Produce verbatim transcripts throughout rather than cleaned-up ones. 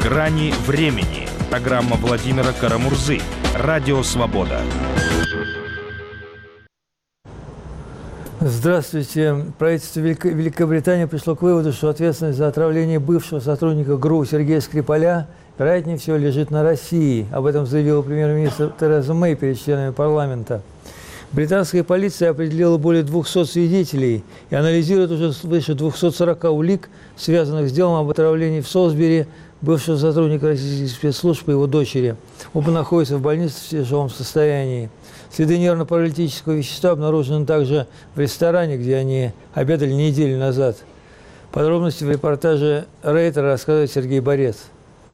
Грани времени. Программа Владимира Карамурзы. Радио «Свобода». Здравствуйте. Правительство Великобритании пришло к выводу, что ответственность за отравление бывшего сотрудника ГРУ Сергея Скрипаля, вероятнее всего, лежит на России. Об этом заявила премьер-министр Тереза Мэй перед членами парламента. Британская полиция определила более двухсот свидетелей и анализирует уже свыше двухсот сорока улик, связанных с делом об отравлении в Солсбери бывшего сотрудника российских спецслужб и его дочери. Оба находятся в больнице в тяжелом состоянии. Следы нервно-паралитического вещества обнаружены также в ресторане, где они обедали неделю назад. Подробности в репортаже Рейтера рассказывает Сергей Борец.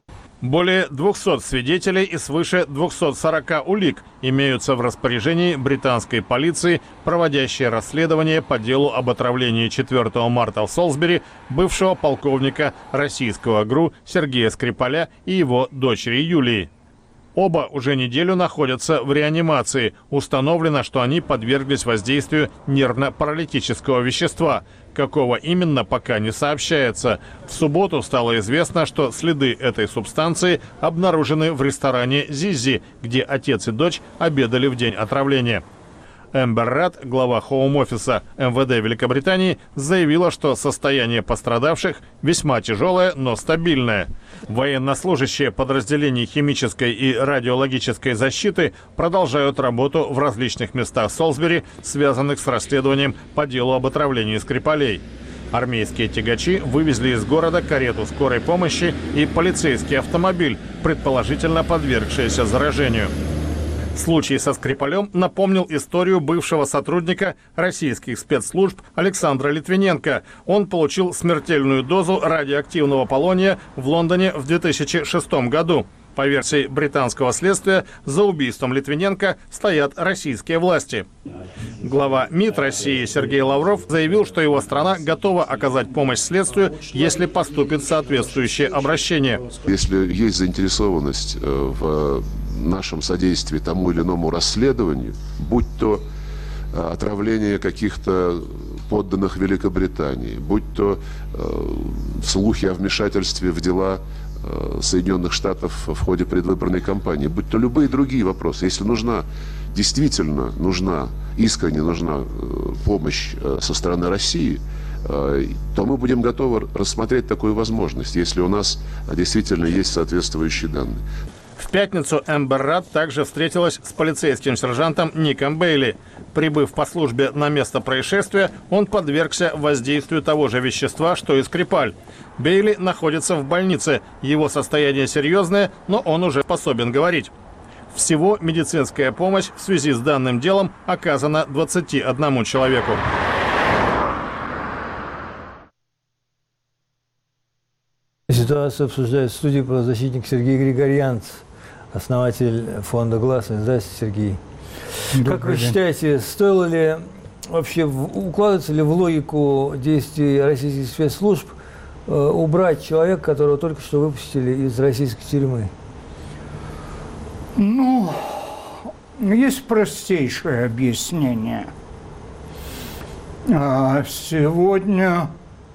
Более двухсот свидетелей и свыше двухсот сорока улик имеются в распоряжении британской полиции, проводящей расследование по делу об отравлении четвёртого марта в Солсбери бывшего полковника российского ГРУ Сергея Скрипаля и его дочери Юлии. Оба уже неделю находятся в реанимации. Установлено, что они подверглись воздействию нервно-паралитического вещества. Какого именно, пока не сообщается. В субботу стало известно, что следы этой субстанции обнаружены в ресторане «Зизи», где отец и дочь обедали в день отравления. Эмбер Рад, глава Хоум-офиса эм вэ дэ Великобритании, заявила, что состояние пострадавших весьма тяжелое, но стабильное. Военнослужащие подразделений химической и радиологической защиты продолжают работу в различных местах Солсбери, связанных с расследованием по делу об отравлении Скрипалей. Армейские тягачи вывезли из города карету скорой помощи и полицейский автомобиль, предположительно подвергшиеся заражению. Случай со Скрипалем напомнил историю бывшего сотрудника российских спецслужб Александра Литвиненко. Он получил смертельную дозу радиоактивного полония в Лондоне в две тысячи шестом году. По версии британского следствия, за убийством Литвиненко стоят российские власти. Глава МИД России Сергей Лавров заявил, что его страна готова оказать помощь следствию, если поступит соответствующее обращение. Если есть заинтересованность в нашем содействии тому или иному расследованию, будь то отравление каких-то подданных Великобритании, будь то слухи о вмешательстве в дела Соединенных Штатов в ходе предвыборной кампании, будь то любые другие вопросы. Если нужна, действительно нужна, искренне нужна помощь со стороны России, то мы будем готовы рассмотреть такую возможность, если у нас действительно есть соответствующие данные. В пятницу Эмбер Рад также встретилась с полицейским сержантом Ником Бейли. Прибыв по службе на место происшествия, он подвергся воздействию того же вещества, что и Скрипаль. Бейли находится в больнице. Его состояние серьезное, но он уже способен говорить. Всего медицинская помощь в связи с данным делом оказана двадцати одному человеку. Ситуацию обсуждает в студии правозащитник Сергей Григорьянц, основатель фонда «Гласность». Здравствуйте, Сергей. Добрый как вы день. Считаете, стоило ли вообще, укладывается ли в логику действий российских спецслужб э, убрать человека, которого только что выпустили из российской тюрьмы? Ну, есть простейшее объяснение. Сегодня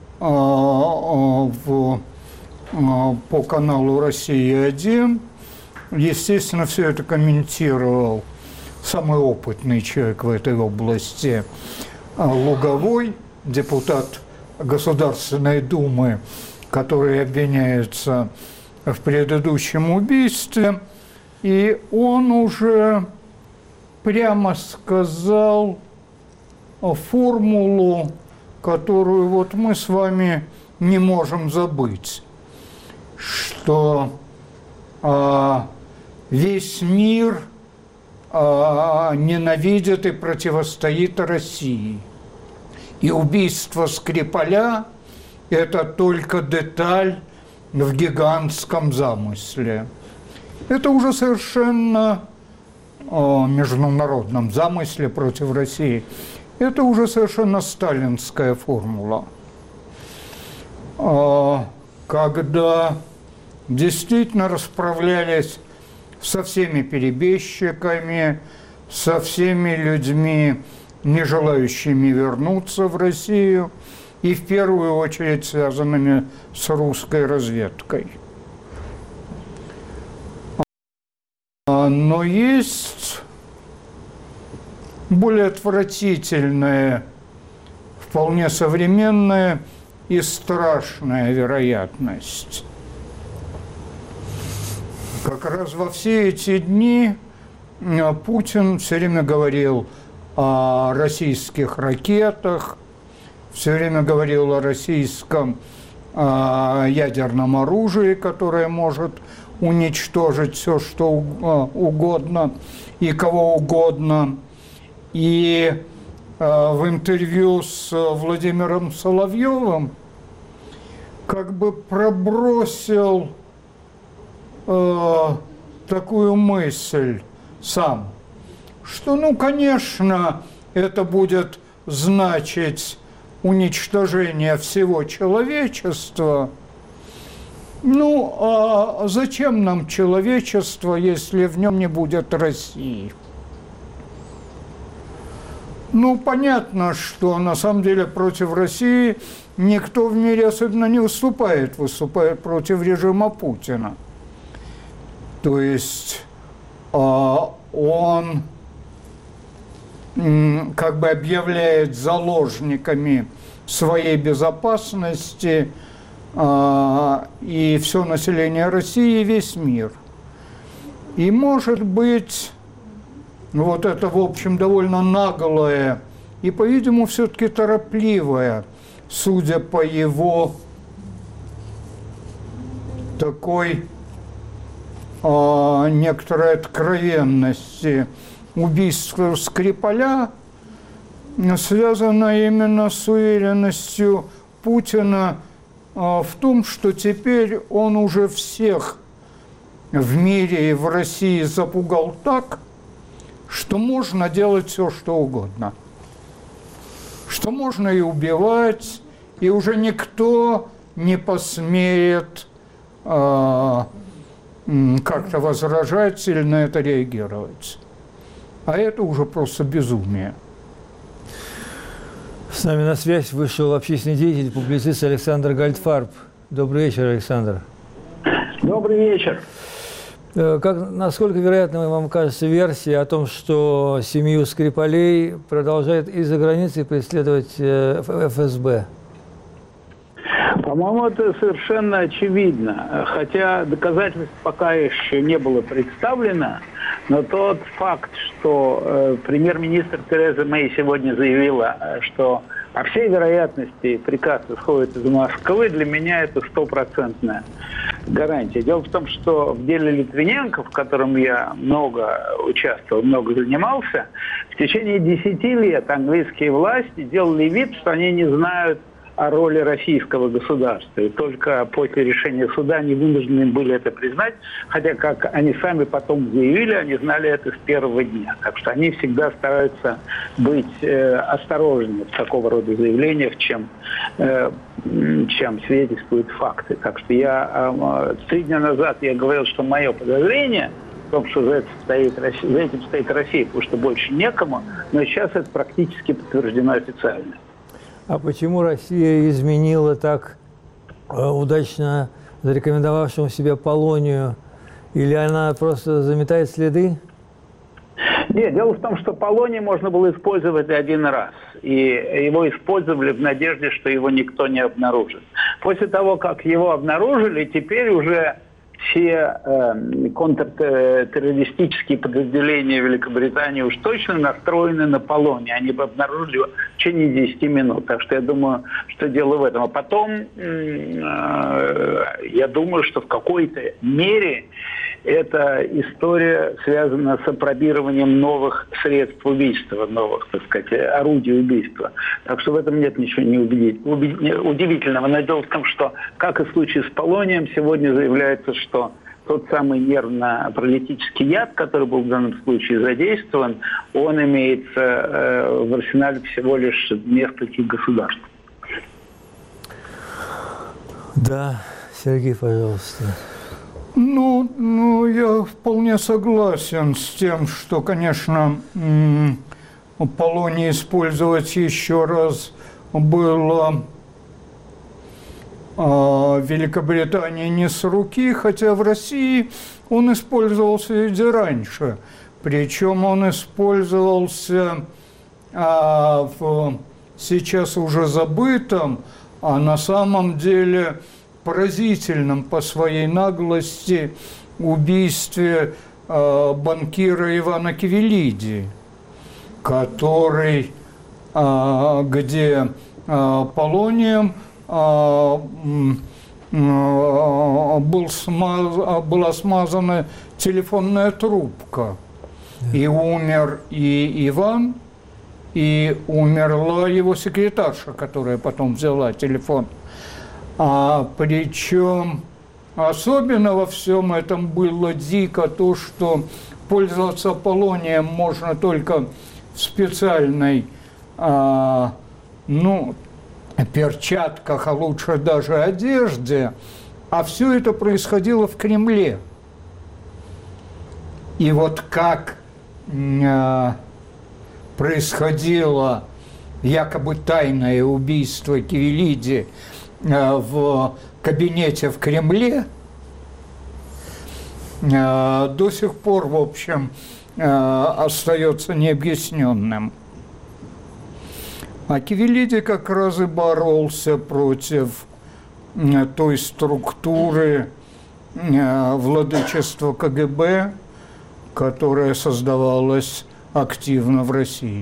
в по каналу «Россия один», естественно, все это комментировал самый опытный человек в этой области, Луговой, депутат Государственной Думы, который обвиняется в предыдущем убийстве. И он уже прямо сказал формулу, которую вот мы с вами не можем забыть, что а, весь мир а, ненавидит и противостоит России. И убийство Скрипаля – это только деталь в гигантском замысле. Это уже совершенно о международном замысле против России. Это уже совершенно сталинская формула. Когда действительно расправлялись со всеми перебежчиками, со всеми людьми, не желающими вернуться в Россию, и в первую очередь связанными с русской разведкой. Но есть более отвратительная, вполне современная и страшная вероятность. Как раз во все эти дни Путин все время говорил о российских ракетах, все время говорил о российском о ядерном оружии, которое может уничтожить все, что угодно и кого угодно. И э, в интервью с Владимиром Соловьевым как бы пробросил э, такую мысль сам, что, ну, конечно, это будет значить уничтожение всего человечества. Ну, а зачем нам человечество, если в нем не будет России? Ну, понятно, что на самом деле против России никто в мире особенно не выступает, выступает против режима Путина. То есть а, он м, как бы объявляет заложниками своей безопасности а, и все население России, и весь мир. И, может быть, вот это, в общем, довольно наглое и, по-видимому, все-таки торопливое, судя по его такой а, некоторой откровенности, убийство Скрипаля связано именно с уверенностью Путина а, в том, что теперь он уже всех в мире и в России запугал так, что можно делать все, что угодно. Что можно и убивать, и уже никто не посмеет э, как-то возражать или на это реагировать. А это уже просто безумие. С нами на связь вышел общественный деятель, публицист Александр Гальдфарб. Добрый вечер, Александр. Добрый вечер. Как, насколько вероятно вам кажется версия о том, что семью Скрипалей продолжает из-за границы преследовать эф эс бэ? По-моему, это совершенно очевидно. Хотя доказательств пока еще не было представлено, но тот факт, что э, премьер-министр Тереза Мэй сегодня заявила, что по всей вероятности приказ исходит из Москвы, для меня это стопроцентная гарантия. Дело в том, что в деле Литвиненко, в котором я много участвовал, много занимался, в течение десяти лет английские власти делали вид, что они не знают о роли российского государства. И только после решения суда они вынуждены были это признать, хотя, как они сами потом заявили, они знали это с первого дня. Так что они всегда стараются быть э, осторожнее в такого рода заявлениях, чем, э, чем свидетельствуют факты. Так что я э, три дня назад я говорил, что мое подозрение в том, что за этим стоит Россия, за этим стоит Россия, потому что больше некому, но сейчас это практически подтверждено официально. А почему Россия изменила так э, удачно зарекомендовавшему себя Полонию? Или она просто заметает следы? Нет, дело в том, что Полоний можно было использовать один раз. И его использовали в надежде, что его никто не обнаружит. После того, как его обнаружили, теперь уже все э, контртеррористические подразделения Великобритании уж точно настроены на Полоний. Они бы обнаружили его в течение десяти минут. Так что я думаю, что дело в этом. А потом, э, я думаю, что в какой-то мере эта история связана с апробированием новых средств убийства, новых, так сказать, орудий убийства. Так что в этом нет ничего не удивительного. Но дело в том, что, как и в случае с Полонием, сегодня заявляется, что тот самый нервно-паралитический яд, который был в данном случае задействован, он имеется э, в арсенале всего лишь нескольких государств. Да, Сергей, пожалуйста. Ну, ну, я вполне согласен с тем, что, конечно, Полоний использовать еще раз было Великобритании не с руки, хотя в России он использовался и раньше. Причем он использовался а, в сейчас уже забытом, а на самом деле поразительном по своей наглости убийстве а, банкира Ивана Кивелиди, который, а, где а, полонием а, а, был смаз, была смазана телефонная трубка. И умер и Иван, и умерла его секретарша, которая потом взяла телефон. А причем особенно во всем этом было дико то, что пользоваться полонием можно только в специальной, а, ну, перчатках, а лучше даже одежде. А все это происходило в Кремле. И вот как а, происходило якобы тайное убийство Кивелиди а, в кабинете в Кремле, а, до сих пор, в общем, а, остается необъясненным. А Кивелиди как раз и боролся против а, той структуры а, владычества КГБ, которая создавалась активно в России.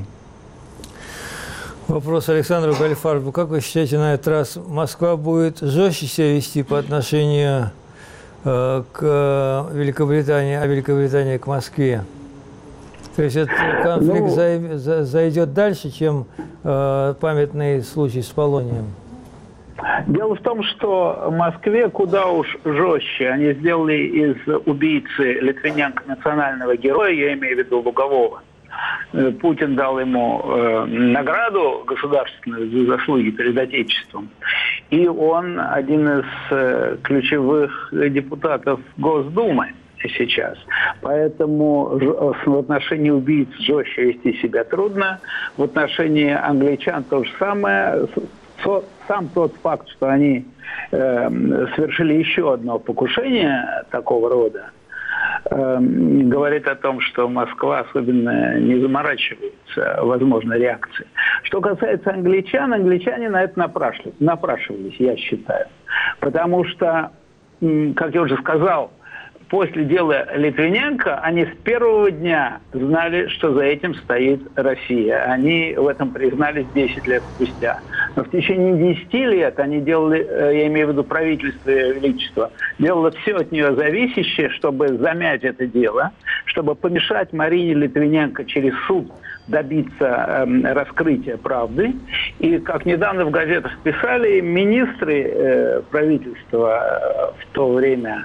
Вопрос Александру Гальфарбу. Как вы считаете, на этот раз Москва будет жестче себя вести по отношению э, к Великобритании, а Великобритания к Москве? То есть этот конфликт ну, за, зайдет дальше, чем э, памятный случай с полонием? Дело в том, что в Москве куда уж жестче. Они сделали из убийцы Литвиненко национального героя, я имею в виду Лугового. Путин дал ему э, награду государственную за заслуги перед Отечеством. И он один из э, ключевых депутатов Госдумы сейчас. Поэтому в отношении убийц жестче вести себя трудно. В отношении англичан то же самое. Сам тот факт, что они э, совершили еще одно покушение такого рода, э, говорит о том, что Москва особенно не заморачивается возможной реакцией. Что касается англичан, англичане на это напрашивались, напрашивались, я считаю. Потому что, как я уже сказал, после дела Литвиненко они с первого дня знали, что за этим стоит Россия. Они в этом признались десять лет спустя. Но в течение десяти лет они делали, я имею в виду правительство и величество, делало все от нее зависящее, чтобы замять это дело, чтобы помешать Марине Литвиненко через суд добиться э, раскрытия правды. И, как недавно в газетах писали, министры э, правительства э, в то время,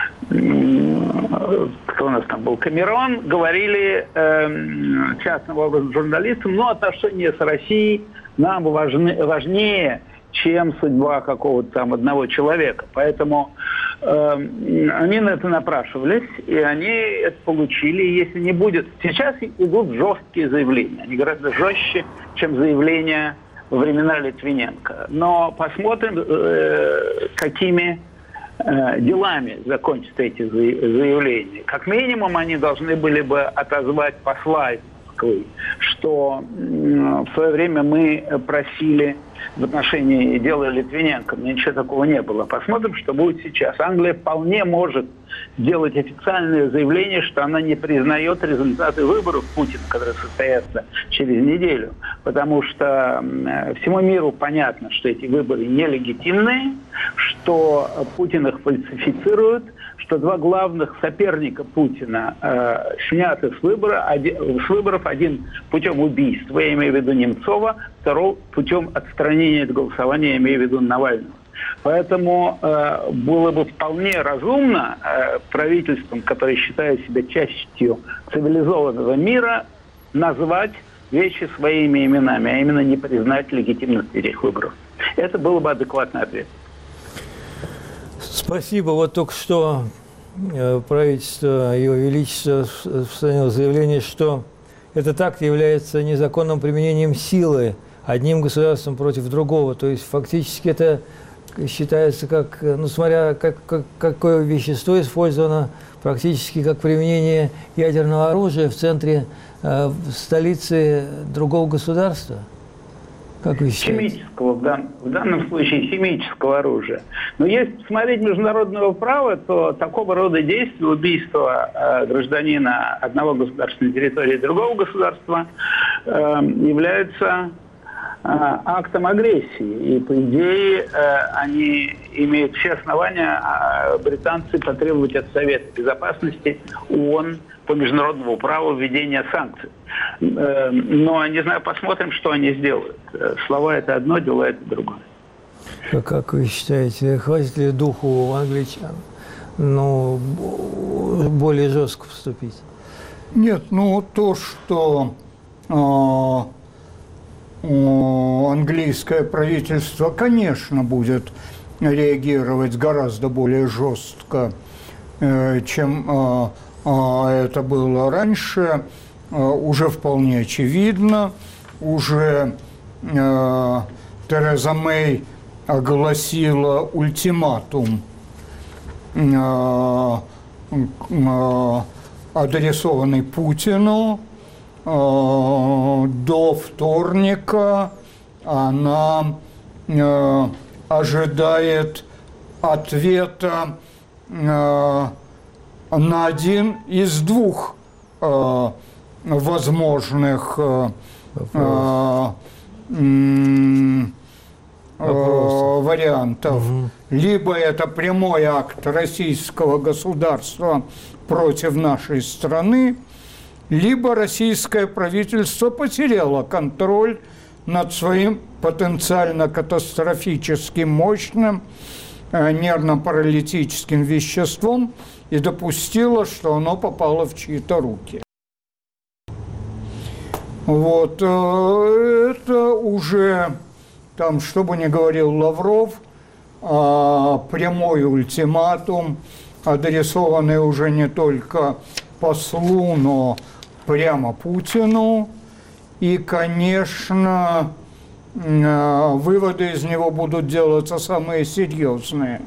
кто у нас там был, Камерон, говорили э, частным образом журналистам, но отношения с Россией нам важны, важнее, чем судьба какого-то там одного человека. Поэтому э, они на это напрашивались, и они это получили. И если не будет... Сейчас идут жесткие заявления. Они гораздо жестче, чем заявления во времена Литвиненко. Но посмотрим, э, какими э, делами закончатся эти заявления. Как минимум, они должны были бы отозвать посла из Москвы, что э, в свое время мы просили в отношении дела Литвиненко, но ничего такого не было. Посмотрим, что будет сейчас. Англия вполне может сделать официальное заявление, что она не признает результаты выборов Путина, которые состоятся через неделю. Потому что всему миру понятно, что эти выборы нелегитимные, что Путин их фальсифицирует, что два главных соперника Путина э, сняты с, выбора, один, с выборов. Один путем убийства, я имею в виду Немцова, второй путем отстранения от голосования, я имею в виду Навального. Поэтому э, было бы вполне разумно э, правительством, которое считает себя частью цивилизованного мира, назвать вещи своими именами, а именно не признать легитимность этих выборов. Это было бы адекватный ответ. Спасибо. Вот только что правительство Его Величества распространило заявление, что этот акт является незаконным применением силы одним государством против другого. То есть фактически это считается, как, ну, смотря как, как, какое вещество использовано, практически как применение ядерного оружия в центре э, в столице другого государства. Как вы считаете? Химического, в, дан, в данном случае химического оружия. Но если посмотреть международного права, то такого рода действия, убийство э, гражданина одного государства на территории другого государства, э, являются э, актом агрессии. И, по идее, э, они имеют все основания, э, британцы, потребовать от Совета Безопасности ООН по международному праву введения санкций. Но, не знаю, посмотрим, что они сделают. Слова – это одно, дела – это другое. Как вы считаете, хватит ли духу у англичан, ну, более жестко поступить? Нет, ну, то, что э, английское правительство, конечно, будет реагировать гораздо более жестко, э, чем э, э, это было раньше, уже вполне очевидно. Уже э, Тереза Мэй огласила ультиматум, э, э, адресованный Путину. Э, до вторника она э, ожидает ответа э, на один из двух э, возможных э, э, э, вариантов. Угу. Либо это прямой акт российского государства против нашей страны, либо российское правительство потеряло контроль над своим потенциально катастрофическим мощным э, нервно-паралитическим веществом и допустило, что оно попало в чьи-то руки. Вот, это уже, там, что бы ни говорил Лавров, прямой ультиматум, адресованный уже не только послу, но прямо Путину. И, конечно, выводы из него будут делаться самые серьезные.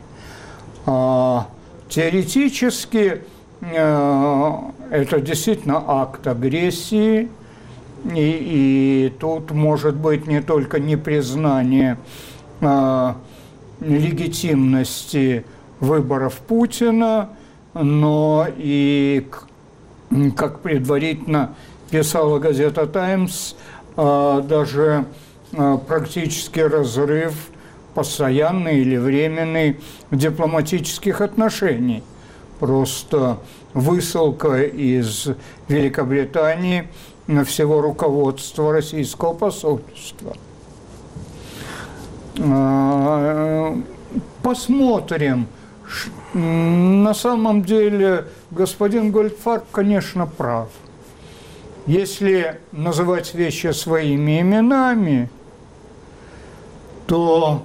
Теоретически, это действительно акт агрессии. И, и тут может быть не только непризнание а, легитимности выборов Путина, но и, как предварительно писала газета «Таймс», а, даже а, практически разрыв постоянный или временный дипломатических отношений. Просто высылка из Великобритании всего руководства российского посольства. Посмотрим. На самом деле господин Гольдфарб, конечно, прав. Если называть вещи своими именами, то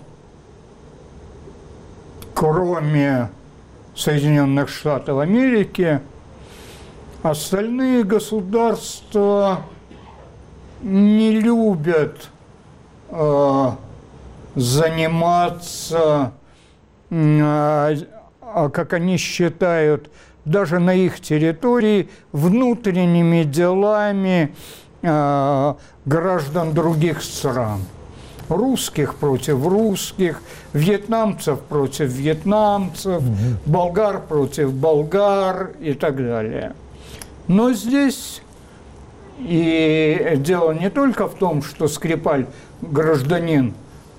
кроме Соединенных Штатов Америки, остальные государства не любят э, заниматься, э, как они считают, даже на их территории, внутренними делами э, граждан других стран. Русских против русских, вьетнамцев против вьетнамцев, угу. болгар против болгар и так далее. Но здесь и дело не только в том, что Скрипаль гражданин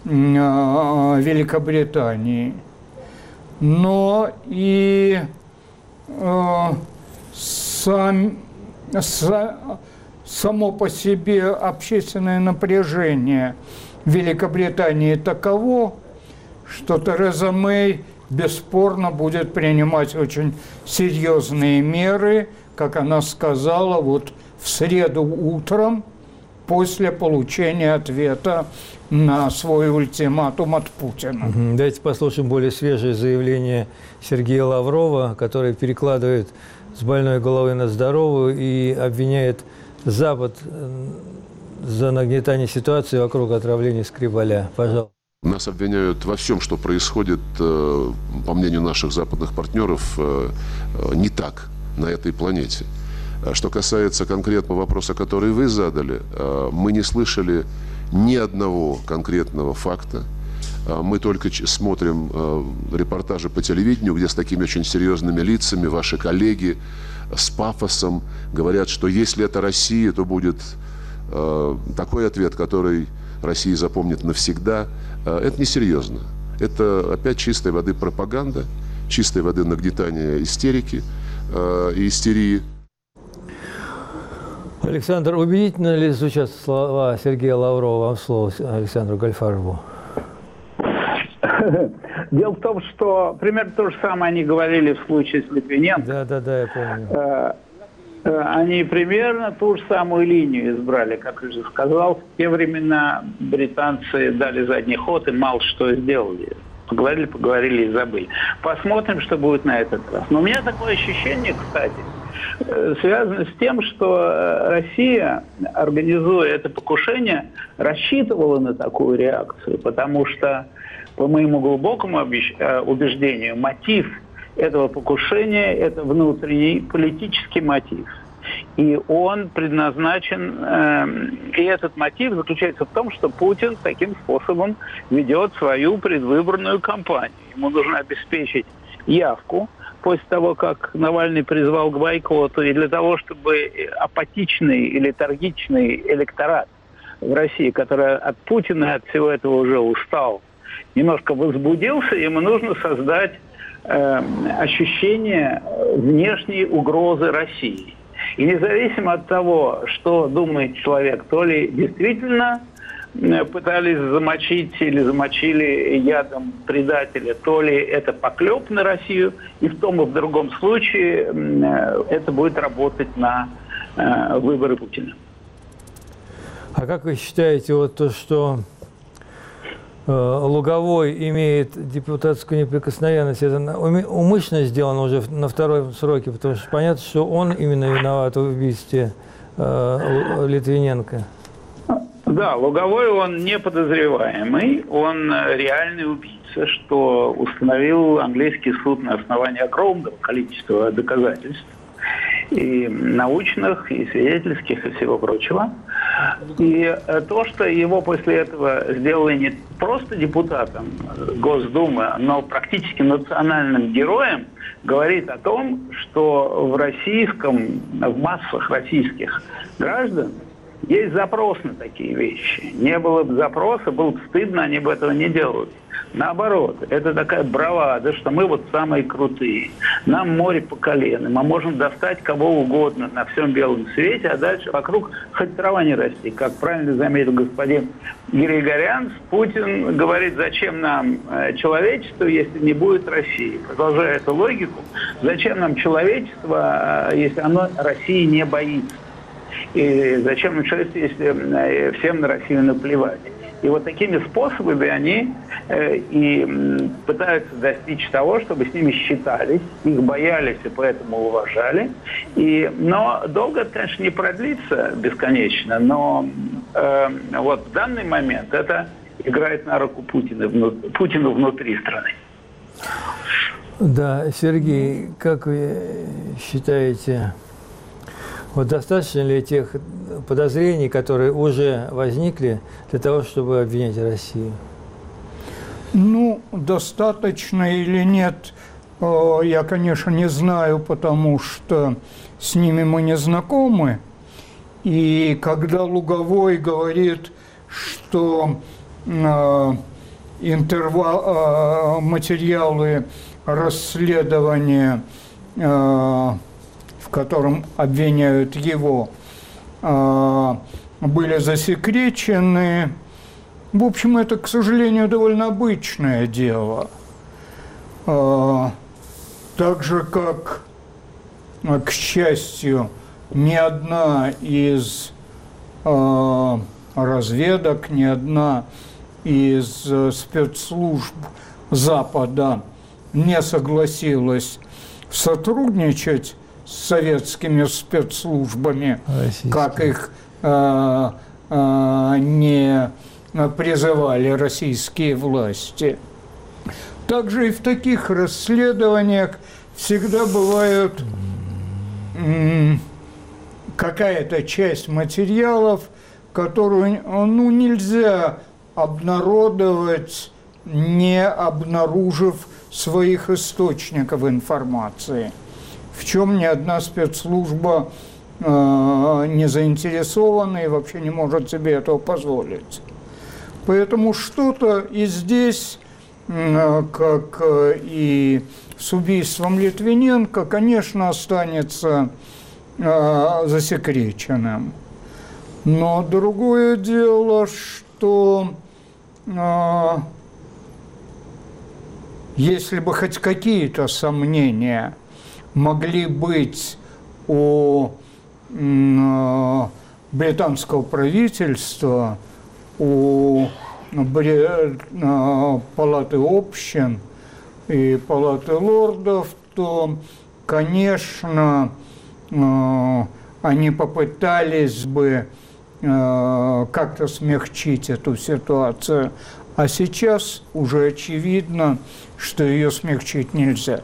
Великобритании, но и э, сам, са, само по себе общественное напряжение в Великобритании таково, что Тереза Мэй бесспорно будет принимать очень серьезные меры, как она сказала, вот в среду утром после получения ответа на свой ультиматум от Путина. Давайте послушаем более свежее заявление Сергея Лаврова, который перекладывает с больной головы на здоровую и обвиняет Запад за нагнетание ситуации вокруг отравления Скрипаля. Пожалуйста. Нас обвиняют во всем, что происходит, по мнению наших западных партнеров, не так на этой планете. Что касается конкретного вопроса, который вы задали, мы не слышали ни одного конкретного факта. Мы только смотрим репортажи по телевидению, где с такими очень серьезными лицами ваши коллеги с пафосом говорят, что если это Россия, то будет такой ответ, который Россия запомнит навсегда. Это несерьезно. Это опять чистой воды пропаганда, чистой воды нагнетание истерики и истерии. Александр, убедительно ли звучат слова Сергея Лаврова? Вам слово Александру Гальфарову. Дело в том, что примерно то же самое они говорили в случае с Литвиненко. Да, да, да, я помню. Они примерно ту же самую линию избрали, как я уже сказал. В те времена британцы дали задний ход и мало что сделали. Поговорили, поговорили и забыли. Посмотрим, что будет на этот раз. Но у меня такое ощущение, кстати, связано с тем, что Россия, организуя это покушение, рассчитывала на такую реакцию, потому что, по моему глубокому убеждению, мотив этого покушения – это внутренний политический мотив. И он предназначен, э, и этот мотив заключается в том, что Путин таким способом ведет свою предвыборную кампанию. Ему нужно обеспечить явку после того, как Навальный призвал к бойкоту, и для того, чтобы апатичный и летаргичный электорат в России, который от Путина и от всего этого уже устал, немножко возбудился, ему нужно создать э, ощущение внешней угрозы России. И независимо от того, что думает человек, то ли действительно пытались замочить или замочили ядом предателя, то ли это поклеп на Россию, и в том и в другом случае это будет работать на э, выборы Путина. А как вы считаете, вот то, что э, Луговой имеет депутатскую неприкосновенность, это умышленно сделано уже на втором сроке, потому что понятно, что он именно виноват в убийстве э, Литвиненко? Да, Луговой он не подозреваемый, он реальный убийца, что установил английский суд на основании огромного количества доказательств, и научных, и свидетельских, и всего прочего. И то, что его после этого сделали не просто депутатом Госдумы, но практически национальным героем, говорит о том, что в российском, в массах российских граждан есть запрос на такие вещи. Не было бы запроса, было бы стыдно, они бы этого не делали. Наоборот, это такая бравада, что мы вот самые крутые. Нам море по колено, мы можем достать кого угодно на всем белом свете, а дальше вокруг хоть трава не расти. Как правильно заметил господин Григорян, Путин говорит, зачем нам человечество, если не будет России. Продолжая эту логику, зачем нам человечество, если оно России не боится. И зачем нам человечество, если всем на Россию наплевать. И вот такими способами они э, и пытаются достичь того, чтобы с ними считались, их боялись и поэтому уважали. И, но долго это, конечно, не продлится бесконечно, но э, вот в данный момент это играет на руку Путина, вну, Путину внутри страны. Да, Сергей, как вы считаете, вот достаточно ли тех подозрений, которые уже возникли, для того, чтобы обвинять Россию? Ну, достаточно или нет, я, конечно, не знаю, потому что с ними мы не знакомы. И когда Луговой говорит, что интервал, материалы расследования, в котором обвиняют его, были засекречены. В общем, это, к сожалению, довольно обычное дело. Так же, как, к счастью, ни одна из разведок, ни одна из спецслужб Запада не согласилась сотрудничать с советскими спецслужбами, российские, как их э, э, не призывали российские власти. Также и в таких расследованиях всегда бывают какая-то часть материалов, которую ну, нельзя обнародовать, не обнаружив своих источников информации, в чем ни одна спецслужба э, не заинтересована и вообще не может себе этого позволить. Поэтому что-то и здесь, э, как и с убийством Литвиненко, конечно, останется э, засекреченным. Но другое дело, что э, если бы хоть какие-то сомнения могли быть у э, британского правительства, у Бри- э, Палаты общин и Палаты лордов, то, конечно, э, они попытались бы э, как-то смягчить эту ситуацию. А сейчас уже очевидно, что ее смягчить нельзя.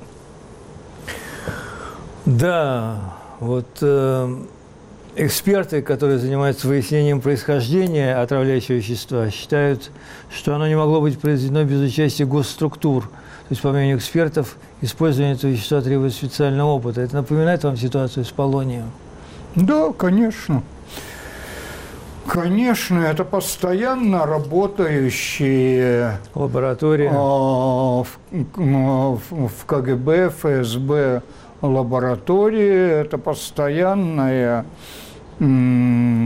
Да, вот э, эксперты, которые занимаются выяснением происхождения отравляющего вещества, считают, что оно не могло быть произведено без участия госструктур. То есть, по мнению экспертов, использование этого вещества требует специального опыта. Это напоминает вам ситуацию с полонием? Да, конечно. Конечно, это постоянно работающие лаборатории в, в КГБ, ФСБ лаборатории. Это постоянная м,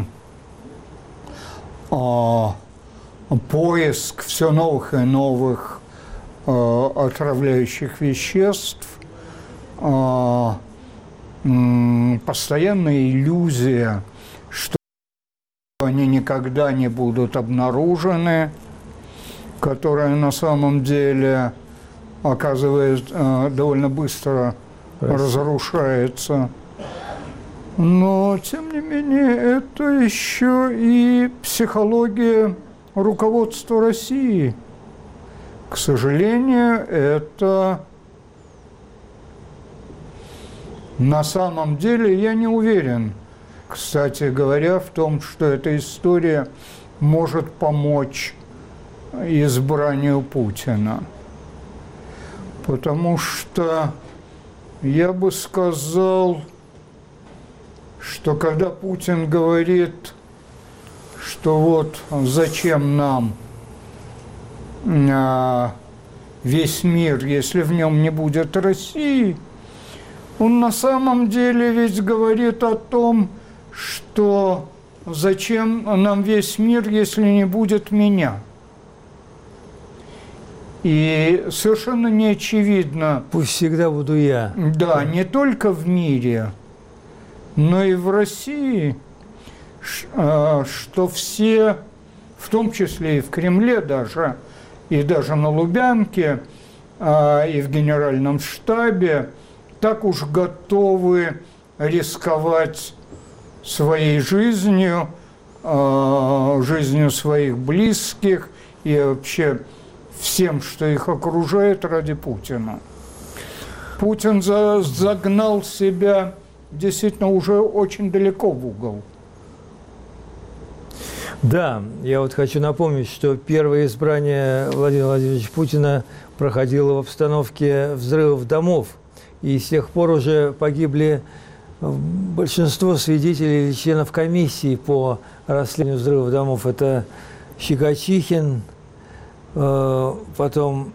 а, поиск все новых и новых а, отравляющих веществ, а, м, постоянная иллюзия, что они никогда не будут обнаружены, которая на самом деле оказывается довольно быстро Спасибо. разрушается. Но, тем не менее, это еще и психология руководства России. К сожалению, это на самом деле, я не уверен, кстати говоря, в том, что эта история может помочь избранию Путина. Потому что я бы сказал, что когда Путин говорит, что вот зачем нам весь мир, если в нем не будет России, он на самом деле ведь говорит о том, что зачем нам весь мир, если не будет меня. И совершенно не очевидно. Пусть всегда буду я. Да, не только в мире, но и в России, что все, в том числе и в Кремле даже, и даже на Лубянке, и в Генеральном штабе, так уж готовы рисковать своей жизнью, жизнью своих близких и вообще всем, что их окружает, ради Путина. Путин загнал себя действительно уже очень далеко в угол. Да, я вот хочу напомнить, что первое избрание Владимира Владимировича Путина проходило в обстановке взрывов домов. И с тех пор уже погибли большинство свидетелей или членов комиссии по расследованию взрывов домов. Это Щекочихин, потом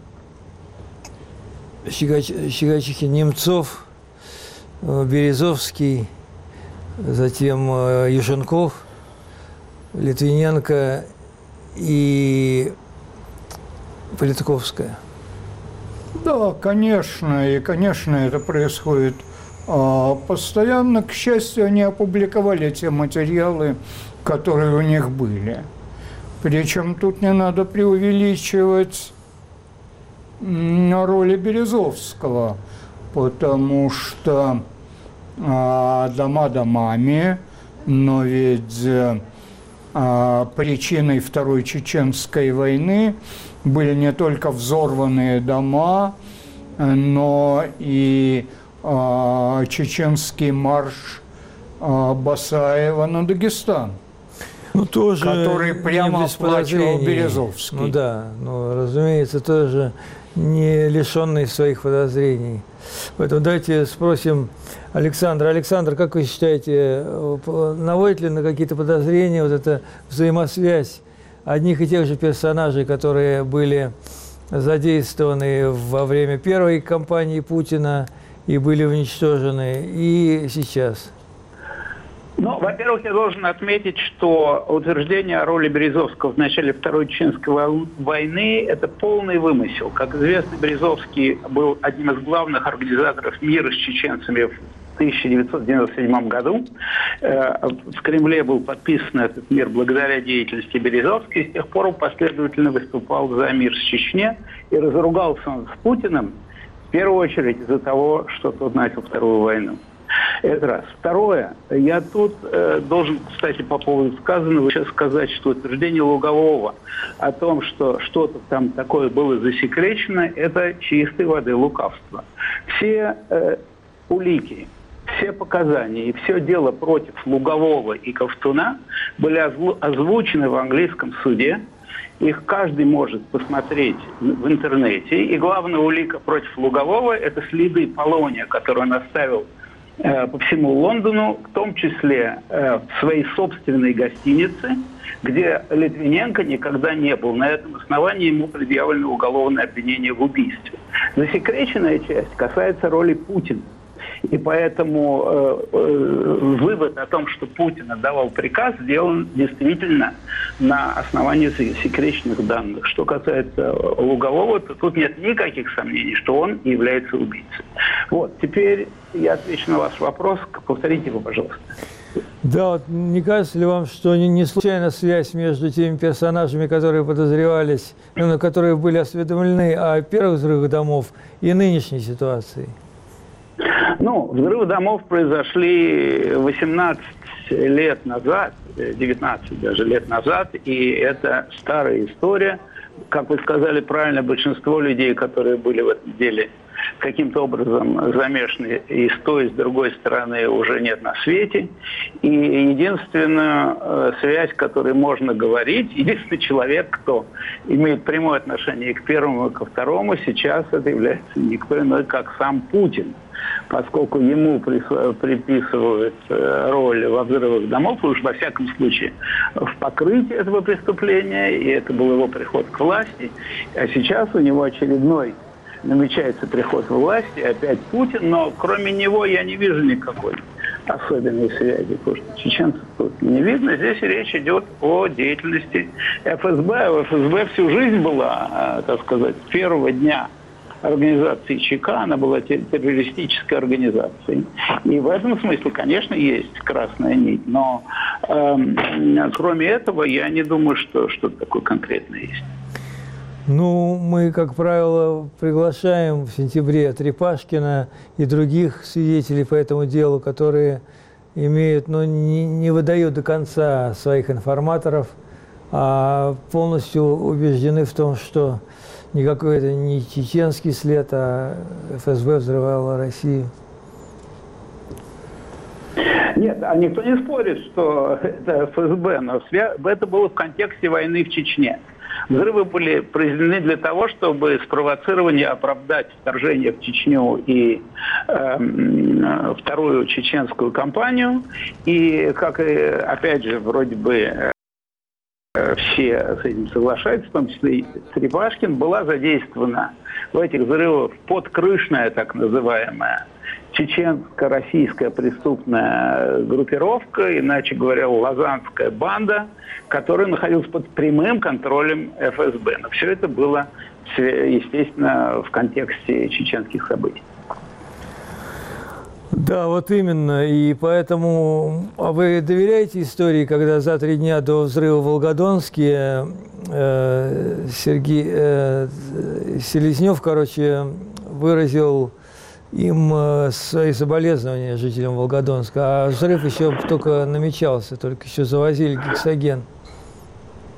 Щекочихин, Немцов, Березовский, затем Юшенков, Литвиненко и Политковская. Да, конечно, и, конечно, это происходит а, постоянно. К счастью, они опубликовали те материалы, которые у них были. Причем тут не надо преувеличивать роли Березовского, потому что а, дома домами, но ведь причиной Второй Чеченской войны были не только взорванные дома, но и э, чеченский марш э, Басаева на Дагестан, ну, тоже который прямо оплачивал Березовский. Ну да, ну, разумеется, тоже не лишенный своих подозрений. Поэтому давайте спросим Александра. Александр, как вы считаете, наводит ли на какие-то подозрения вот эта взаимосвязь одних и тех же персонажей, которые были задействованы во время первой кампании Путина и были уничтожены, и сейчас? Ну, во-первых, я должен отметить, что утверждение о роли Березовского в начале Второй Чеченской войны – это полный вымысел. Как известно, Березовский был одним из главных организаторов мира с чеченцами в тысяча девятьсот девяносто седьмом году. В Кремле был подписан этот мир благодаря деятельности Березовского, и с тех пор он последовательно выступал за мир в Чечне и разругался он с Путиным в первую очередь из-за того, что тот начал Вторую войну. Это раз. Второе. Я тут э, должен, кстати, по поводу сказанного сейчас сказать, что утверждение Лугового о том, что что-то там такое было засекречено, это чистой воды лукавство. Все э, улики, все показания и все дело против Лугового и Ковтуна были озвучены в английском суде. Их каждый может посмотреть в интернете. И главная улика против Лугового – это следы полония, которые он оставил по всему Лондону, в том числе в своей собственной гостинице, где Литвиненко никогда не был. На этом основании ему предъявлено уголовное обвинение в убийстве. Засекреченная часть касается роли Путина. И поэтому э, э, вывод о том, что Путин отдавал приказ, сделан действительно на основании секретных данных. Что касается Лугового, то тут нет никаких сомнений, что он является убийцей. Вот, теперь я отвечу на ваш вопрос. Повторите его, пожалуйста. Да, вот не кажется ли вам, что не, не случайно связь между теми персонажами, которые подозревались, ну, которые были осведомлены о первых взрывах домов, и нынешней ситуацией? Ну, взрывы домов произошли восемнадцать лет назад, девятнадцать даже лет назад, и это старая история. Как вы сказали правильно, большинство людей, которые были в этом деле каким-то образом замешаны и с той, и с другой стороны уже нет на свете. И единственная э, связь, о которой можно говорить, единственный человек, кто имеет прямое отношение к первому и ко второму, сейчас это является никто иной, как сам Путин. Поскольку ему приписывают роль во взрывах домов, уж во всяком случае в покрытии этого преступления, и это был его приход к власти. А сейчас у него очередной намечается приход к власти, опять Путин, но кроме него я не вижу никакой особенной связи, потому что чеченцев тут не видно. Здесь речь идет о деятельности эф эс бэ. У эф эс бэ всю жизнь была, так сказать, с первого дня организации ЧК, она была террористической организацией. И в этом смысле, конечно, есть красная нить, но э, кроме этого я не думаю, что что-то такое конкретное есть. Ну, мы, как правило, приглашаем в сентябре Трепашкина и других свидетелей по этому делу, которые имеют, ну, не, не выдают до конца своих информаторов, а полностью убеждены в том, что никакой это не чеченский след, а эф эс бэ взрывала Россию. Нет, а никто не спорит, что это эф эс бэ, но это было в контексте войны в Чечне. Взрывы были произведены для того, чтобы спровоцировать и оправдать вторжение в Чечню и э, вторую чеченскую кампанию. И, как и, опять же, вроде бы все с этим соглашаются, в том числе и Трепашкин, была задействована в этих взрывах подкрышная, так называемая, чеченско-российская преступная группировка, иначе говоря, лазанская банда, которая находилась под прямым контролем эф эс бэ. Но все это было, естественно, в контексте чеченских событий. Да, вот именно. И поэтому... А вы доверяете истории, когда за три дня до взрыва в Волгодонске э, Сергей э, Селезнев, короче, выразил им э, свои соболезнования жителям Волгодонска, а взрыв еще только намечался, только еще завозили гексоген?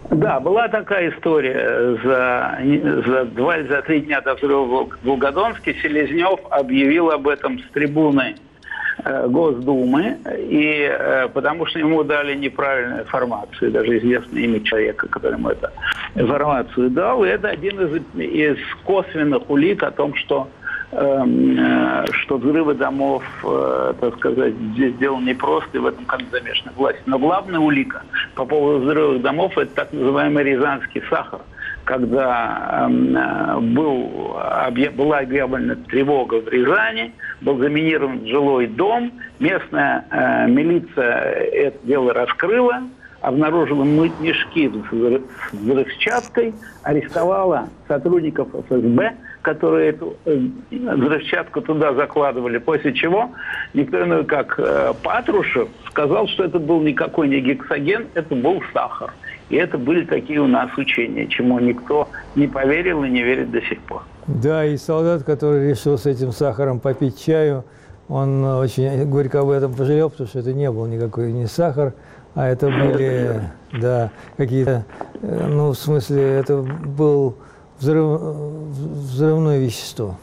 Да, была такая история. За, за два или за три дня до взрыва в Волгодонске Селезнев объявил об этом с трибуны э, Госдумы, и, э, потому что ему дали неправильную информацию, даже известное имя человека, который ему эту информацию дал. И это один из, из косвенных улик о том, что что взрывы домов, так сказать, здесь дело непросто, и в этом, конечно, замешана власть. Но главная улика по поводу взрывов домов – это так называемый рязанский сахар, когда был, была объявлена тревога в Рязани, был заминирован жилой дом, местная милиция это дело раскрыла, обнаружила мешки с взрывчаткой, арестовала сотрудников эф эс бэ, которые эту взрывчатку туда закладывали, после чего никто иной, как Патрушев, сказал, что это был никакой не гексоген, это был сахар. И это были такие у нас учения, чему никто не поверил и не верит до сих пор. Да, и солдат, который решил с этим сахаром попить чаю, он очень горько об этом пожалел, потому что это не был никакой не сахар, а это были, да, какие-то, ну, в смысле, это был взрыв, взрывное вещество.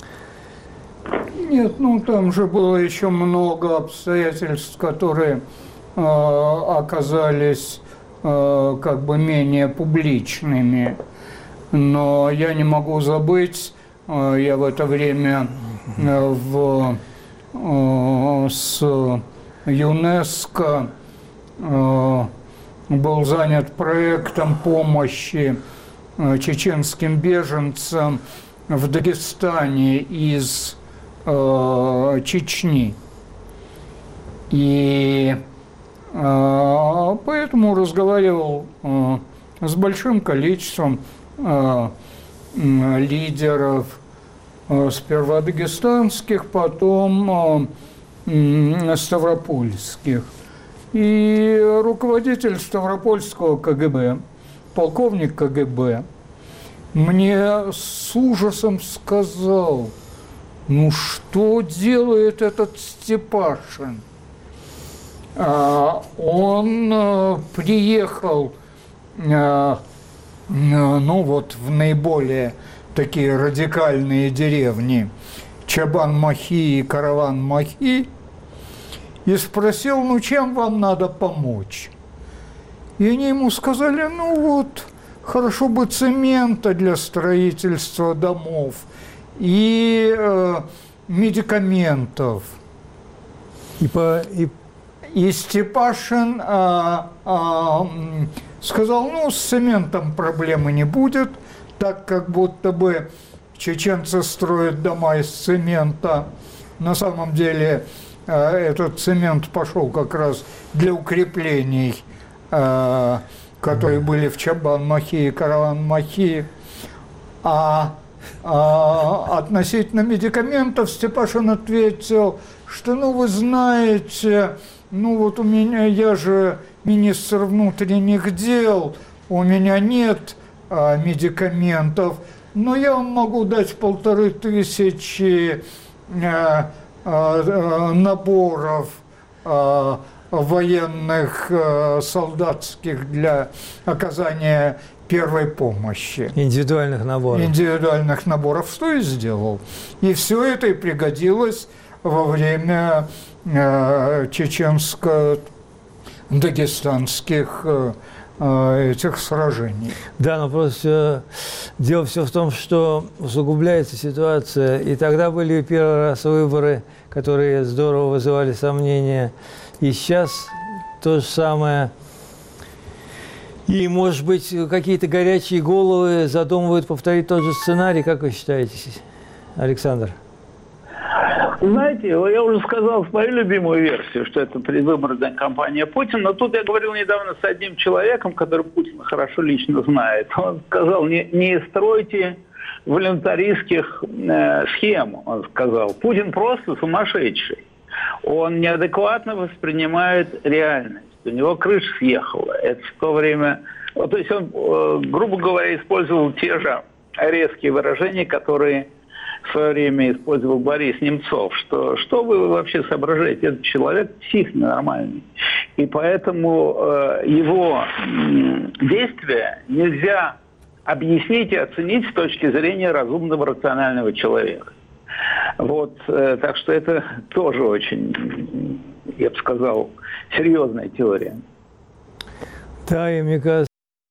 Нет, ну там же было еще много обстоятельств, которые э, оказались э, как бы менее публичными. Но я не могу забыть, э, я в это время э, в, э, с ЮНЕСКО э, был занят проектом помощи э, чеченским беженцам в Дагестане из э, Чечни. И э, поэтому разговаривал э, с большим количеством э, лидеров, э, сперва дагестанских, потом э, ставропольских. И руководитель Ставропольского ка гэ бэ, полковник ка гэ бэ, мне с ужасом сказал: ну что делает этот Степашин? А, он а, приехал, а, ну вот в наиболее такие радикальные деревни Чабан-Махи и Караван-Махи и спросил: ну чем вам надо помочь? И они ему сказали: ну вот, хорошо бы цемента для строительства домов и э, медикаментов. И, по, и... и Степашин э, э, сказал: ну, с цементом проблемы не будет, так как будто бы чеченцы строят дома из цемента. На самом деле э, этот цемент пошел как раз для укреплений, э, которые были в Чабан-Махи и Караван-Махи. А, а относительно медикаментов Степашин ответил, что, ну, вы знаете, ну вот у меня, я же министр внутренних дел, у меня нет а, медикаментов, но я вам могу дать полторы тысячи а, а, наборов а, военных, э, солдатских для оказания первой помощи. Индивидуальных наборов. Индивидуальных наборов, что и сделал. И все это и пригодилось во время э, чеченско-дагестанских э, этих сражений. Да, но просто дело все в том, что усугубляется ситуация. И тогда были первый раз выборы, которые здорово вызывали сомнения. И сейчас то же самое. И, может быть, какие-то горячие головы задумывают повторить тот же сценарий. Как вы считаете, Александр? Знаете, я уже сказал свою любимую версию, что это предвыборная кампания Путина. Но тут я говорил недавно с одним человеком, который Путина хорошо лично знает. Он сказал: не, не стройте волюнтаристских э, схем, он сказал. Путин просто сумасшедший. Он неадекватно воспринимает реальность. У него крыша съехала. Это в то время... То есть он, грубо говоря, использовал те же резкие выражения, которые в свое время использовал Борис Немцов. Что, что вы вообще соображаете? Этот человек псих ненормальный. И поэтому э, его э, действия нельзя объяснить и оценить с точки зрения разумного, рационального человека. Вот, э, так что это тоже очень, я бы сказал, серьезная теория. Да, и мне кажется,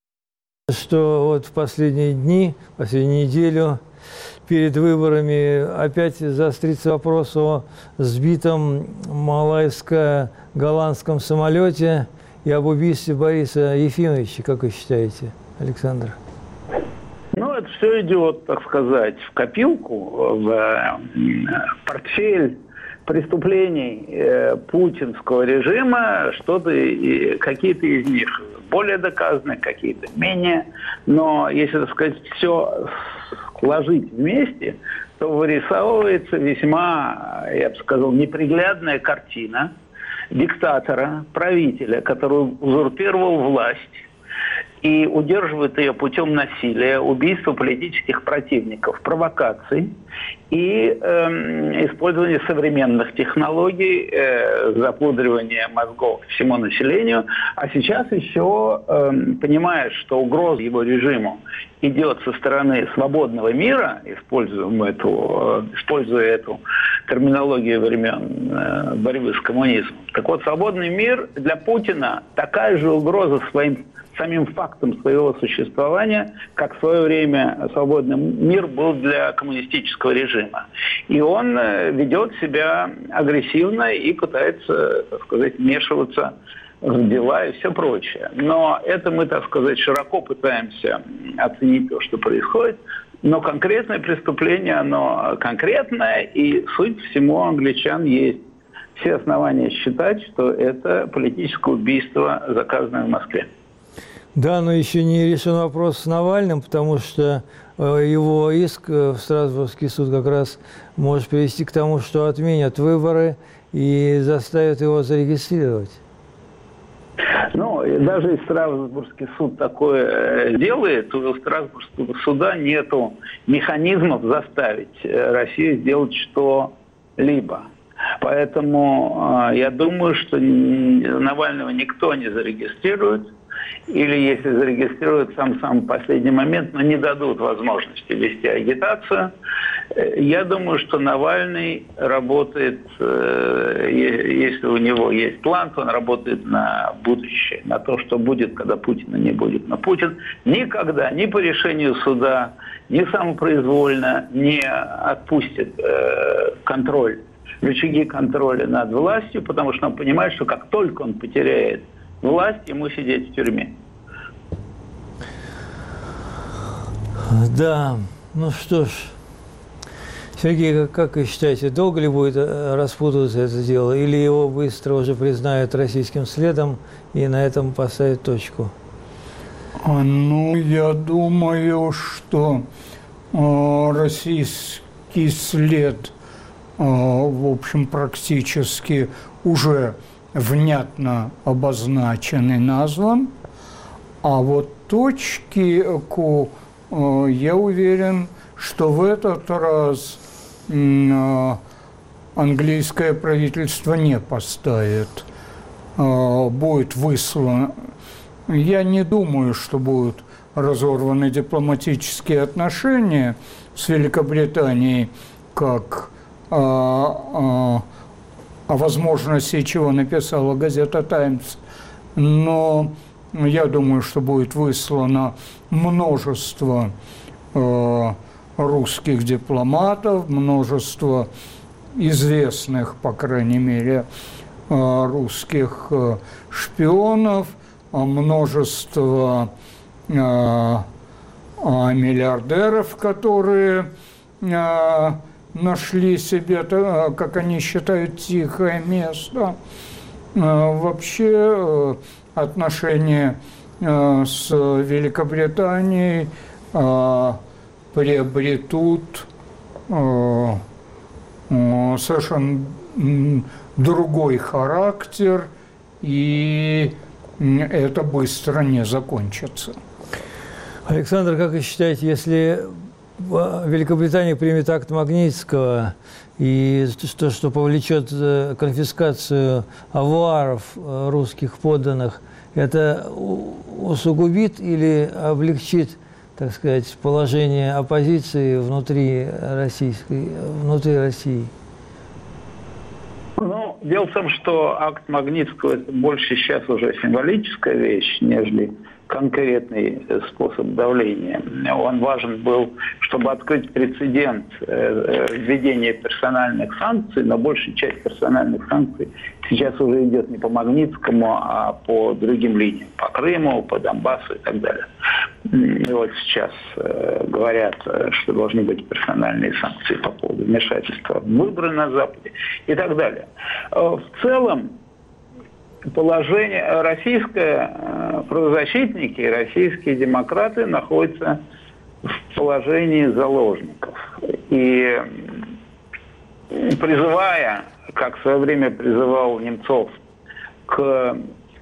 что вот в последние дни, последнюю неделю перед выборами опять заострится вопрос о сбитом малайско-голландском самолете и об убийстве Бориса Ефимовича. Как вы считаете, Александр? Ну, это все идет, так сказать, в копилку, в портфель преступлений э, путинского режима, что-то, и, какие-то из них более доказаны, какие-то менее. Но если, так сказать, все сложить вместе, то вырисовывается весьма, я бы сказал, неприглядная картина диктатора, правителя, который узурпировал власть и удерживает ее путем насилия, убийства политических противников, провокаций и э, использования современных технологий, э, запудривания мозгов всему населению. А сейчас еще, э, понимая, что угроза его режиму идет со стороны свободного мира, используем эту, э, используя эту терминологию времен э, борьбы с коммунизмом. Так вот, свободный мир для Путина такая же угроза своим самим фактом своего существования, как в свое время свободный мир был для коммунистического режима. И он ведет себя агрессивно и пытается, так сказать, вмешиваться в дела и все прочее. Но это мы, так сказать, широко пытаемся оценить то, что происходит. Но конкретное преступление, оно конкретное, и суть всему англичан есть все основания считать, что это политическое убийство, заказанное в Москве. Да, но еще не решен вопрос с Навальным, потому что его иск в Страсбургский суд как раз может привести к тому, что отменят выборы и заставят его зарегистрировать. Ну, даже если Страсбургский суд такое делает, то у Страсбургского суда нету механизмов заставить Россию сделать что-либо. Поэтому э, я думаю, что Навального никто не зарегистрирует. Или, если зарегистрируют в самый-самый последний момент, но не дадут возможности вести агитацию. Я думаю, что Навальный работает, если у него есть план, то он работает на будущее, на то, что будет, когда Путина не будет. Но Путин никогда, ни по решению суда, ни самопроизвольно не отпустит контроль, рычаги контроля над властью, потому что он понимает, что как только он потеряет власть, ему сидеть в тюрьме. Да, ну что ж, Сергей, как вы считаете, долго ли будет распутываться это дело, или его быстро уже признают российским следом и на этом поставят точку? Ну, я думаю, что э, российский след, э, в общем, практически уже внятно обозначен и назван, а вот точки, э, я уверен, что в этот раз э, английское правительство не поставит, э, будет выслано. Я не думаю, что будут разорваны дипломатические отношения с Великобританией, как э, э, о возможности, чего написала газета «Таймс», но я думаю, что будет выслано множество э, русских дипломатов, множество известных, по крайней мере, э, русских э, шпионов, множество э, э, миллиардеров, которые э, нашли себе, как они считают, тихое место. Вообще отношения с Великобританией приобретут совершенно другой характер, и это быстро не закончится. Александр, как вы считаете, если Великобритания примет акт Магнитского, и то, что повлечет конфискацию авуаров русских подданных, это усугубит или облегчит, так сказать, положение оппозиции внутри российской, внутри России? Ну, дело в том, что акт Магнитского – это больше сейчас уже символическая вещь, нежели конкретный способ давления. Он важен был, чтобы открыть прецедент введения персональных санкций, но большая часть персональных санкций сейчас уже идет не по Магнитскому, а по другим линиям, по Крыму, по Донбассу и так далее. И вот сейчас говорят, что должны быть персональные санкции по поводу вмешательства в выборы на Западе и так далее. В целом, положение российское, правозащитники и российские демократы находятся в положении заложников. И призывая, как в свое время призывал Немцов, к,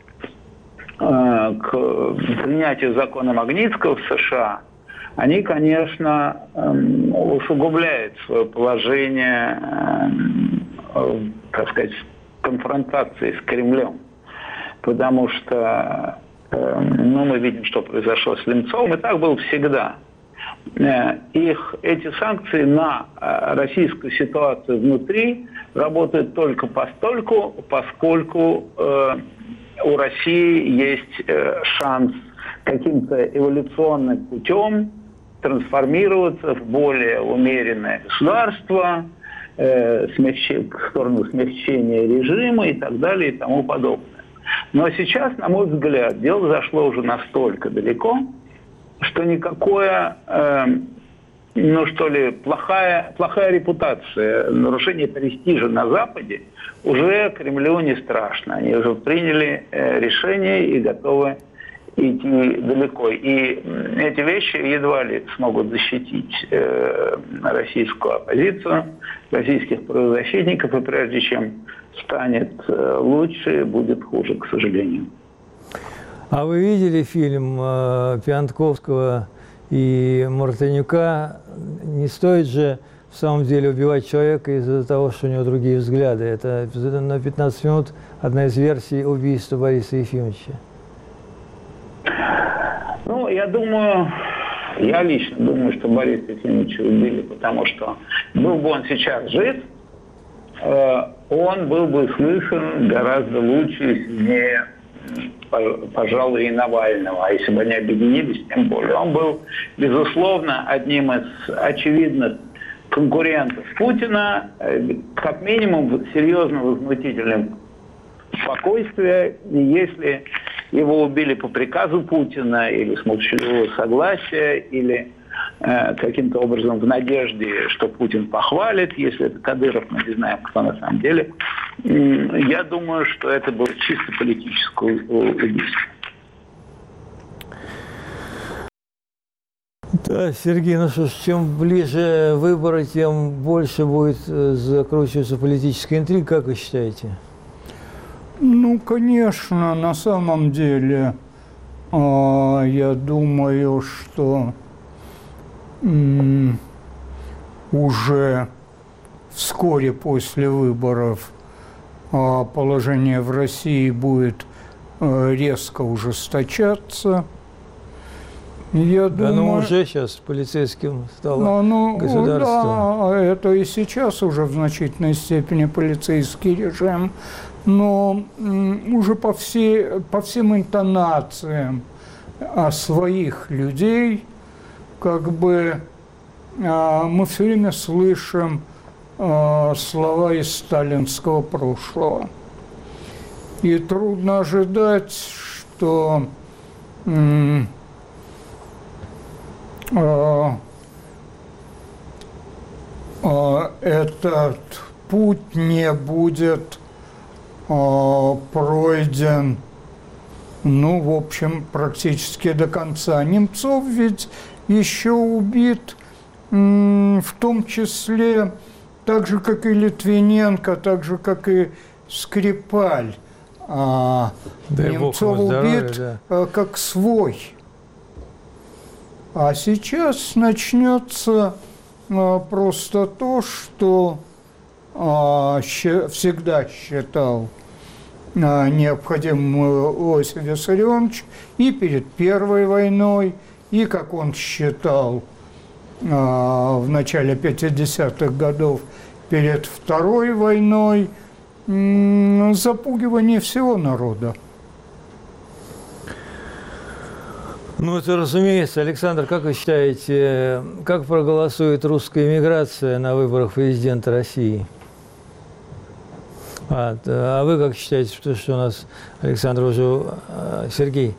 к принятию закона Магнитского в США, они, конечно, усугубляют свое положение, так сказать, конфронтации с Кремлем. Потому что э, ну, мы видим, что произошло с Немцовым, и так было всегда. Э, их, эти санкции на э, российскую ситуацию внутри работают только постольку, поскольку э, у России есть э, шанс каким-то эволюционным путем трансформироваться в более умеренное государство, э, смягчи, в сторону смягчения режима и так далее и тому подобное. Но сейчас, на мой взгляд, дело зашло уже настолько далеко, что никакое, э, ну что ли, плохая, плохая репутация, нарушение престижа на Западе уже Кремлю не страшно. Они уже приняли э, решение и готовы идти далеко. И эти вещи едва ли смогут защитить э, российскую оппозицию, российских правозащитников, и прежде чем станет лучше, будет хуже, к сожалению. А вы видели фильм э, Пиантковского и Мартынюка? Не стоит же в самом деле убивать человека из-за того, что у него другие взгляды. Это на пятнадцать минут одна из версий убийства Бориса Ефимовича. Ну, я думаю, я лично думаю, что Бориса Ефимовича убили, потому что был бы он сейчас жив, он был бы слышен гораздо лучше и сильнее, пожалуй, и Навального. А если бы они объединились, тем более. Он был, безусловно, одним из очевидных конкурентов Путина, как минимум серьезно возмутительным спокойствия. И если его убили по приказу Путина или с молчаливого согласия, или э, каким-то образом в надежде, что Путин похвалит, если это Кадыров, мы не знаем, кто на самом деле, э, я думаю, что это было чисто политическое убийство. Да, Сергей, ну что ж, чем ближе выборы, тем больше будет закручиваться политическая интрига, как вы считаете? Ну, конечно, на самом деле, э, я думаю, что э, уже вскоре после выборов э, положение в России будет э, резко ужесточаться. Я да, думаю, ну уже сейчас полицейским стало ну, государство. Да, это и сейчас уже в значительной степени полицейский режим. Но уже по, всей, по всем интонациям своих людей, как бы мы все время слышим слова из сталинского прошлого. И трудно ожидать, что этот путь не будет пройден, ну, в общем, практически до конца. Немцов ведь еще убит, в том числе, так же, как и Литвиненко, так же, как и Скрипаль. А Немцов убит да. как свой. А сейчас начнется а, просто то, что а, щ, всегда считал а, необходимым Иосиф Виссарионович и перед Первой войной, и, как он считал а, в начале пятидесятых годов, перед Второй войной, м, запугивание всего народа. Ну, это разумеется. Александр, как вы считаете, как проголосует русская эмиграция на выборах президента России? А, а вы как считаете, что, что у нас, Александр, уже Сергей?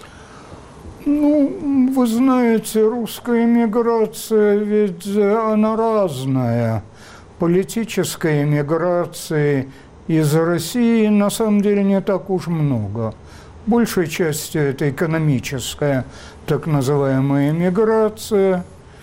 Ну, вы знаете, русская эмиграция, ведь она разная. Политической эмиграции из России на самом деле не так уж много. Большей частью это экономическая, так называемая эмиграция.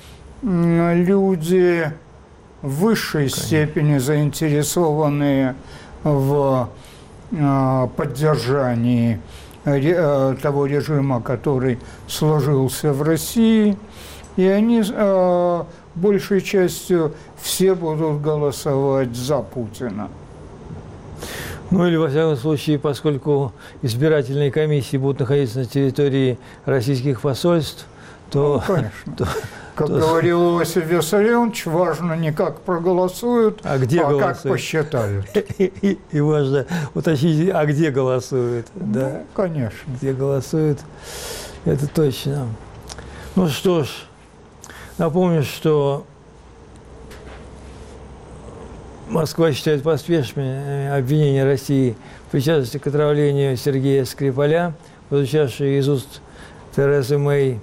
Люди в высшей степени заинтересованные в поддержании того режима, который сложился в России. И они большей частью все будут голосовать за Путина. Ну или, во всяком случае, поскольку избирательные комиссии будут находиться на территории российских посольств, то... Ну, конечно. То, как то... говорил Иосиф Виссарионович, важно не как проголосуют, а, где а голосуют? как посчитают. И, и, и важно уточнить, а где голосуют. Ну, да? конечно. Где голосуют, это точно. Ну что ж, напомню, что Москва считает поспешными обвинения России в причастности к отравлению Сергея Скрипаля, прозвучавшие из уст Терезы Мэй.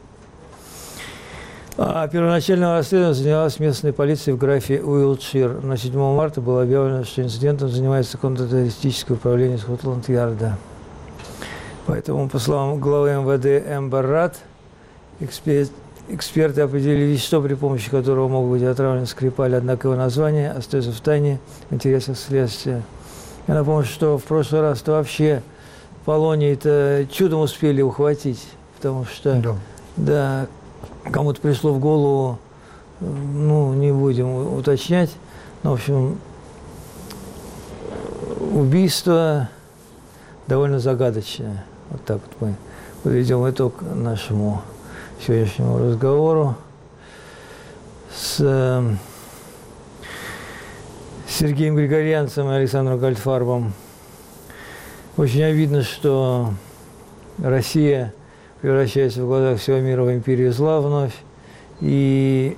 А первоначального расследования занялась местная полиция в графе Уилтшир. На седьмого марта было объявлено, что инцидентом занимается контртеррористическое управление Скотланд-Ярда. Поэтому, по словам главы эм вэ дэ Эмбер Рад, эксперт Эксперты определили вещество, при помощи которого могут быть отравлены Скрипаль, однако его название остается в тайне в интересах следствия. Я напомню, что в прошлый раз-то вообще полоний-то чудом успели ухватить, потому что, да, да кому-то пришло в голову, ну, не будем уточнять, но, в общем, убийство довольно загадочное. Вот так вот мы подведем итог нашему сегодняшнему разговору с э, Сергеем Григорянцем и Александром Гольдфарбом. Очень обидно, что Россия превращается в глазах всего мира в империю зла вновь. И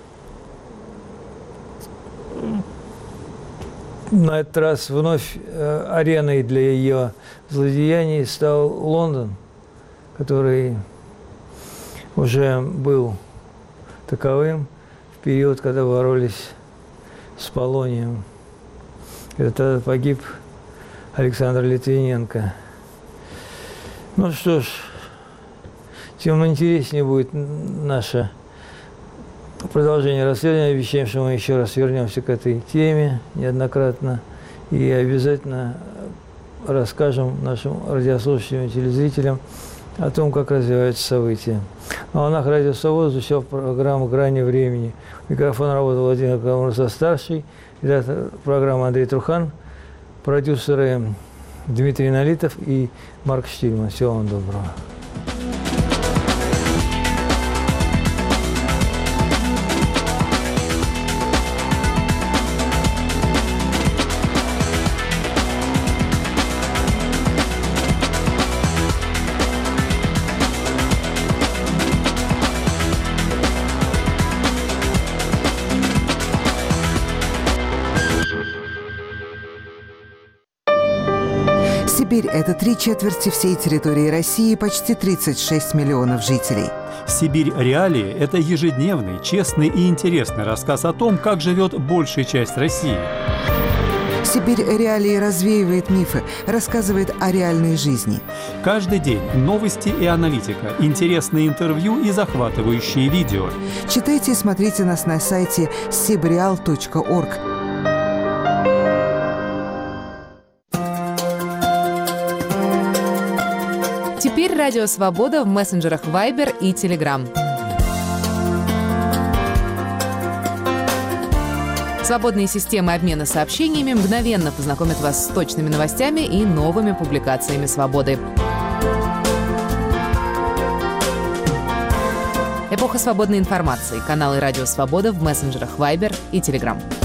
на этот раз вновь э, ареной для ее злодеяний стал Лондон, который уже был таковым в период, когда боролись с полонием. Это погиб Александр Литвиненко. Ну что ж, тем интереснее будет наше продолжение расследования. Обещаем, что мы еще раз вернемся к этой теме неоднократно и обязательно расскажем нашим радиослушателям и телезрителям о том, как развиваются события. На волнах Радио Свобода звучала программа «Грани времени». Микрофон работал Владимир Камурза-старший, редактор программы Андрей Трухан, продюсеры Дмитрий Налитов и Марк Штильман. Всего вам доброго. Сибирь – это три четверти всей территории России, почти тридцать шесть миллионов жителей. «Сибирь. Реалии» – это ежедневный, честный и интересный рассказ о том, как живет большая часть России. «Сибирь. Реалии» развеивает мифы, рассказывает о реальной жизни. Каждый день новости и аналитика, интересные интервью и захватывающие видео. Читайте и смотрите нас на сайте сибреал точка орг. Теперь Радио Свобода в мессенджерах Viber и Telegram. Свободные системы обмена сообщениями мгновенно познакомят вас с точными новостями и новыми публикациями «Свободы». Эпоха свободной информации. Каналы «Радио Свобода» в мессенджерах Viber и Telegram.